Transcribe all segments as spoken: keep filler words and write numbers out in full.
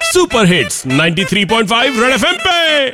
Super hits ninety three point five Red FM पे।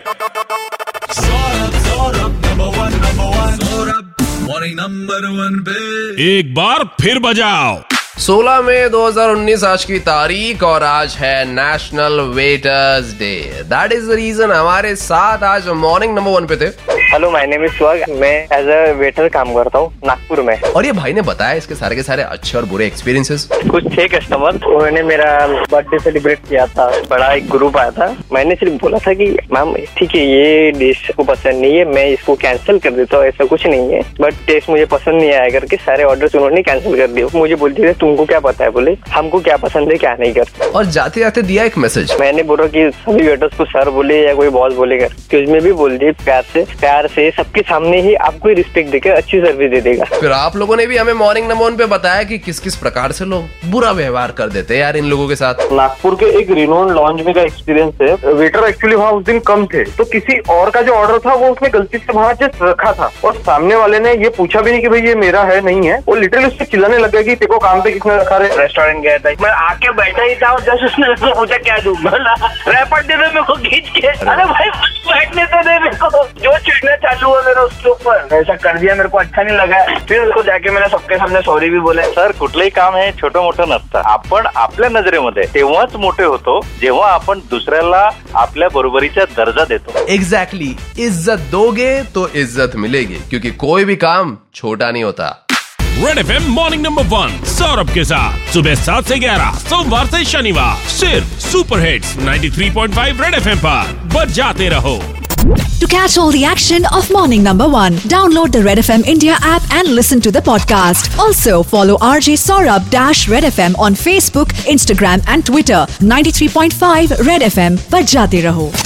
Saurabh, Saurabh, number one, number one, Saurabh, morning number one पे। एक बार फिर बजाओ। सोलह मई दो हज़ार उन्नीस आज की तारीख और आज है national waiters day. That is the reason हमारे साथ आज मॉर्निंग नंबर वन पे थे। हेलो, माय नेम इज स्वग। मैं एज अ वेटर काम करता हूँ नागपुर में। और ये भाई ने बताया इसके सारे के सारे अच्छे और बुरे एक्सपीरियंसेस। कुछ थे कस्टमर, उन्होंने मेरा बर्थडे सेलिब्रेट किया था। बड़ा एक ग्रुप आया था। मैंने सिर्फ बोला था कि मैम ठीक है, ये डिश को पसंद नहीं है, मैं इसको कैंसिल कर देता हूँ, ऐसा कुछ नहीं है, बट टेस्ट मुझे पसंद नहीं आया करके सारे ऑर्डर्स उन्होंने कैंसिल कर दिए। मुझे बोलती थी तुमको क्या पता है, बोले हमको क्या पसंद है क्या नहीं करते। और जाते जाते दिया एक मैसेज। मैंने बोला कि सभी वेटर्स को सर बोले या कोई बॉस बोलेगा, कि उसमें भी बोल दिए प्यार से प्यार से सबके सामने ही आपको रिस्पेक्ट देकर अच्छी सर्विस दे देगा। फिर आप लोगों ने भी हमें मॉर्निंग नंबर वन पे बताया कि किस किस प्रकार से लोग बुरा व्यवहार कर देते हैं यार इन लोगों के साथ। नागपुर के एक रिनोन लॉन्ज में का एक्सपीरियंस है। वेटर एक्चुअली वहाँ उस दिन कम थे, तो किसी और का जो ऑर्डर था वो उसने गलती से वहाँ जस्ट रखा था और सामने वाले ने ये पूछा भी नहीं कि भाई ये मेरा है नहीं है। वो लिटरली उससे चिल्लाने लग गया कि तेको काम पे किसने रखा है। रेस्टोरेंट गया था, मैं आके बैठा ही था और जस्ट उसने उसको पूछा क्या दूं, रैपर दे दे मेरे को खींच के। अरे भाई बैठने तो दे मेरे को, जो चिढ़ना चालू हुआ मेरा उसके ऊपर, ऐसा कर दिया, मेरे को अच्छा नहीं लगा। फिर उसको जाके मैंने सबके सामने सॉरी भी बोला। सर, कुठलंही काम हे छोटं मोठं नसतं. आपण आपल्या नजरेमध्ये तेव्हाच मोठे होतो जेव्हा आपण दुसऱ्याला आपल्या बरोबरीचा दर्जा देतो. एग्जैक्टली, इज्जत दोगे तो इज्जत मिलेगी, क्योंकि कोई भी काम छोटा नहीं होता। Red FM morning number one Saurabh के साथ सुबह सात से ग्यारह सोमवार से शनिवार सिर्फ super hits ninety three point five Red FM पर बजाते रहो। To catch all the action of Morning Number One, download the Red F M India app and listen to the podcast. Also, follow R J Saurabh dash Red F M on Facebook, Instagram and Twitter. ninety-three point five Red F M, बजाते रहो।